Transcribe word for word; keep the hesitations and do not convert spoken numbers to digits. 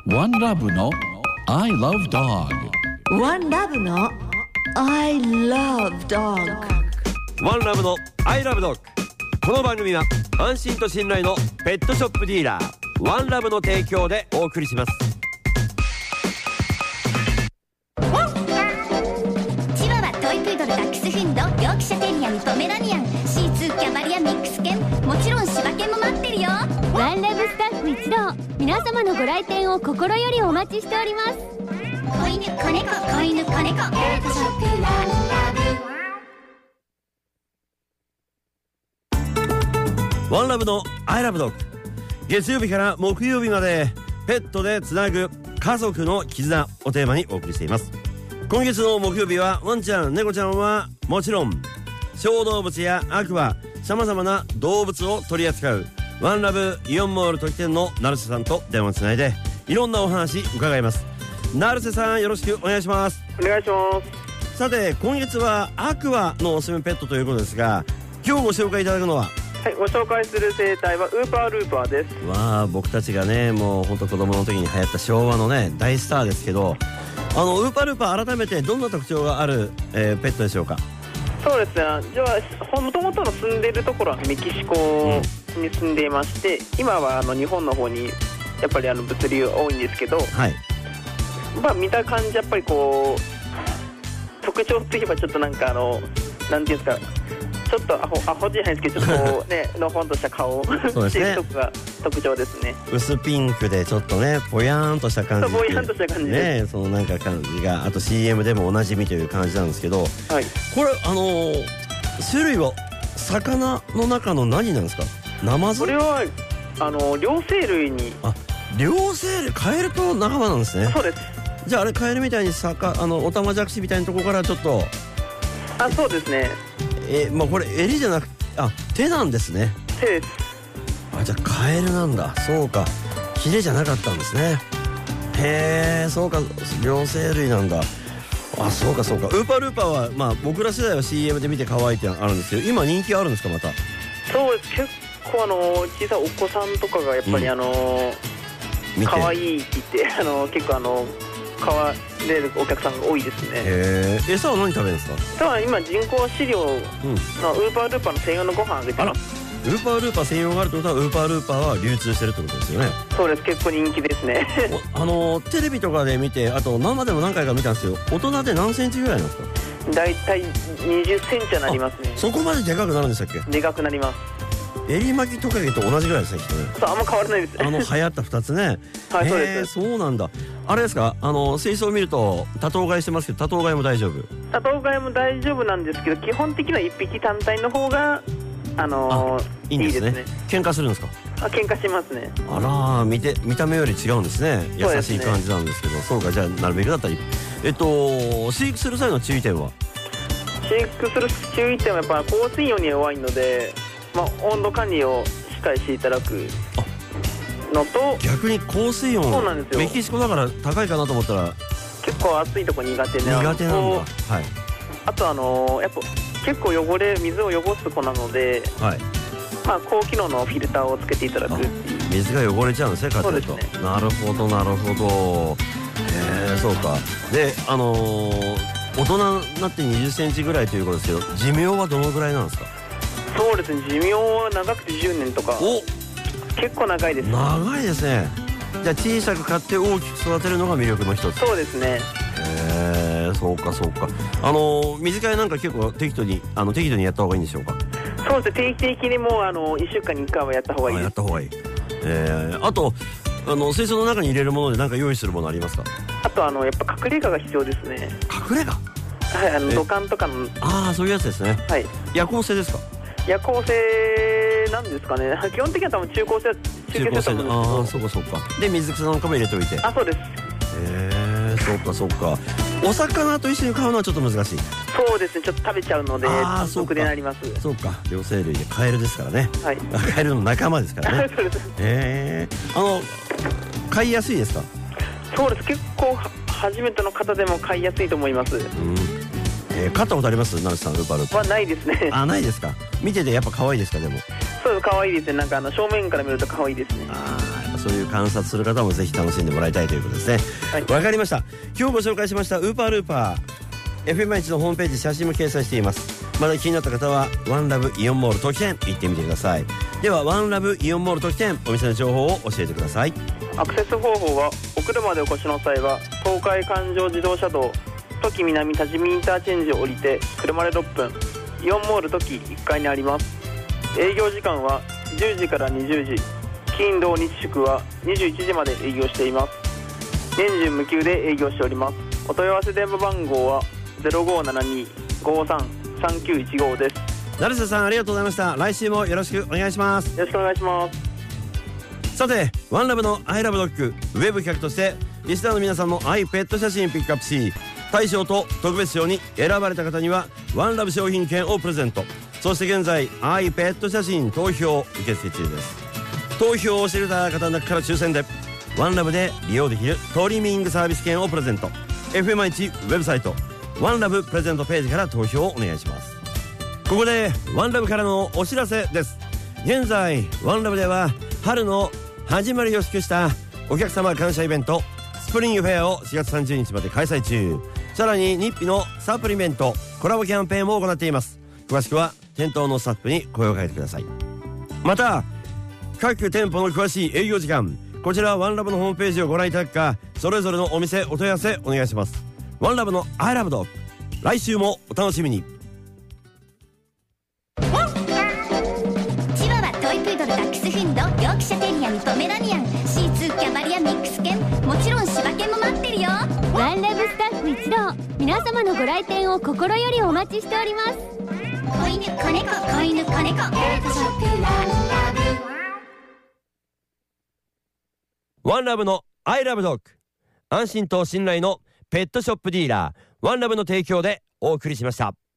ワンラブの I love dog。 ワンラブの I love dog。 ワンラブの I love dog。 この番組は安心と信頼のペットショップディーラーワンラブの提供でお送りします。 チワワ、トイプードル、ダックスフンド、ヨークシャテリアン、ポメラニアン、シーツー、キャバリア、ミックス犬、もちろん柴犬も待ってるよ。 ワンラブスタッフ一同、皆様のご来店を心よりお待ちしております。 子犬、子猫、子犬、子猫、ペットショップワンラブ。ワンラブの I love dog。 月曜日から木曜日までペットでつなぐ家族の絆をテーマにお送りしています。今月の木曜日はワンちゃん、猫ちゃんはもちろん小動物やアクア、さまざまな動物を取り扱うワンラブイオンモール時店の成瀬さんと電話つないでいろんなお話伺います。成瀬さん、よろしくお願いします。 お願いします。 さて、今月はアクアのおすすめペットということですが、今日ご紹介いただくのは、 はい、ご紹介する生態はウーパールーパーです。 わあ、僕たちがね、もう本当子供の時に流行った昭和のね大スターですけど、あのウーパールーパー、改めてどんな特徴がある、えー、ペットでしょうか？ そうですね、じゃあもともとの住んでいるところはメキシコに住んでいまして、うん、今はあの日本の方にやっぱりあの物流多いんですけど、はい、まあ見た感じやっぱりこう特徴といえばちょっとなんかあのなんていうんですか、ちょっとアホアホじゃないですけど、ちょっとこうねのほんとした顔そうですね、 っていうとこが特徴ですね。 薄ピンクでちょっとねぼやーんとした感じで、 ぼやーんとした感じでね、そのなんか感じが、あと シーエム でもおなじみという感じなんですけど、はい、これあのー、種類は魚の中の何なんですか？ナマズ？ これはあの両生類に。 あ、両生類、カエルと仲間なんですね。 そうです。 じゃああれカエルみたいにさかあのオタマジャクシみたいなところからちょっと、 あ、そうですね。 えー、まあこれ襟じゃなく、あ、手なんですね。 手です。 あ、じゃあカエルなんだ。そうか、ヒレじゃなかったんですね。へえ、そうか、両生類なんだ。あ、そうかそうか。ウーパールーパーはまあ僕ら世代は シーエム で見て可愛いってあるんですけど、今人気あるんですか？また。 そうです。結構あの小さいお子さんとかがやっぱりあの可愛いって言って、あの結構あの買われるお客さんが多いですね。 へえ。餌は何食べるんですか？ 餌は今人工飼料のウーパールーパーの専用のご飯あげてます。 ウーパールーパー専用があるってことはウーパールーパーは流通してるってことですよね。 そうです。結構人気ですねあのテレビとかで見て、あと生でも何回か見たんですよ。大人で何センチぐらいなんですか？ だいたいにじゅっセンチはなりますね。 そこまででかくなるんでしたっけ？ でかくなります。 襟巻きトカゲと同じぐらいですね、きっとね。 そう、あんま変わらないですあの流行ったふたつねはい、そうです。 そうなんだ。あれですか、あの水槽を見ると多頭飼いしてますけど、多頭飼いも大丈夫？ 多頭飼いも大丈夫なんですけど、基本的にはいっぴき単体の方があのー、 いいんですね。いいですね。喧嘩するんですか？ あ、喧嘩しますね。 あら、見て見た目より違うんですね。優しい感じなんですけど、そうか、じゃあなるべくだったらえっと飼育する際の注意点は？ 飼育する注意点はやっぱ高水温に弱いので、まあ、温度管理をしっかりしていただくのと、 逆に高水温、 そうなんですよ。 メキシコだから高いかなと思ったら結構暑いとこ苦手な苦手なんだ。はい。 あとあのー、やっぱ結構汚れ水を汚す子なので、はい、まあ高機能のフィルターをつけていただくっていう。 水が汚れちゃうんですね、家庭と。ね、なるほどなるほど。へえ、そうか。で、あのー、大人になってにじゅっセンチぐらいということですけど、寿命はどのぐらいなんですか？ そうですね、寿命は長くてじゅうねんとか。お、結構長いです。 長いですね。じゃあ小さく買って大きく育てるのが魅力の一つ。 そうですね。 へえ、そうかそうか。あの水替えなんか結構適度にあの適度にやった方がいいんでしょうか？ そうですね、定期的にもうあのいっしゅうかんにいっかいはやった方がいいです。 あ、やった方がいい。えー、あとあの水槽の中に入れるもので何か用意するものありますか？ あとあのやっぱ隠れ家が必要ですね。 隠れ家？ はい、あの土管とかの。 ああ、そういうやつですね。はい。夜行性ですか？ 夜行性なんですかね。基本的には多分中高生中高生だと思うんですけど。 ああ、そうかそうか。で水草なんかも入れておいて。 あ、そうです。 へえ、そうかそうか。お魚と一緒に買うのはちょっと難しい。 そうですね、ちょっと食べちゃうのであ単独でなります。 そうか、両生類でカエルですからね。 はい。 カエルの仲間ですからね。そうです。へえ、あの飼いやすいですか？ そうです。結構初めての方でも飼いやすいと思います。うん。 えー、飼ったことあります？成瀬さん、ウーパールーパー。 はないですね。 あ、ないですか。見ててやっぱ可愛いですか？でもそうです、可愛いですね。なんかあの正面から見ると可愛いですね。 ああ、やっぱそういう観察する方もぜひ楽しんでもらいたいということですね。わ、はい、かりました。今日ご紹介しましたウーパールーパー エフエムワン のホームページ写真も掲載しています。まだ気になった方はワンラブイオンモール時店行ってみてください。ではワンラブイオンモール時店お店の情報を教えてください。 アクセス方法はお車でお越しの際は東海環状自動車道土岐南多治見インターチェンジを降りて車でろっぷん、イオンモール土岐いっかいにあります。営業時間はじゅうじからにじゅうじ、金土日祝はにじゅういちじまで営業しています。年中無休で営業しております。お問い合わせ電話番号は ゼロごーななに ごーさん さんきゅういちご です。 成瀬さんありがとうございました。来週もよろしくお願いします。 よろしくお願いします。 さてワンラブのアイラブドッグウェブ企画としてリスナーの皆さんのアイペット写真ピックアップし、大賞と特別賞に選ばれた方にはワンラブ商品券をプレゼント。そして現在アイペット写真投票受付中です。投票をしていた方の中から抽選でワンラブで利用できるトリミングサービス券をプレゼント。 エフエムワン ウェブサイトワンラブプレゼントページから投票をお願いします。ここでワンラブからのお知らせです。現在ワンラブでは春の始まりを祝したお客様感謝イベントスプリングフェアをしがつさんじゅうにちまで開催中。さらに日費のサプリメントコラボキャンペーンも行っています。詳しくは店頭のスタッフに声をかけてください。また各店舗の詳しい営業時間、こちらはワンラブのホームページをご覧いただくか、それぞれのお店お問い合わせお願いします。ワンラブのアイラブドッグ、来週もお楽しみに。 チワワ、トイプードル、ダックスフンド、ヨークシャテリアン、ポメラニアン、シーツー、キャバリア、ミックス犬、もちろん柴犬も待ってるよ。 ワンラブスタッフ一同、皆様のご来店を心よりお待ちしております。 子犬子猫、子犬子猫、ペットショップワンラブ。 ワンラブのアイラブドッグ、安心と信頼のペットショップディーラーワンラブの提供でお送りしました。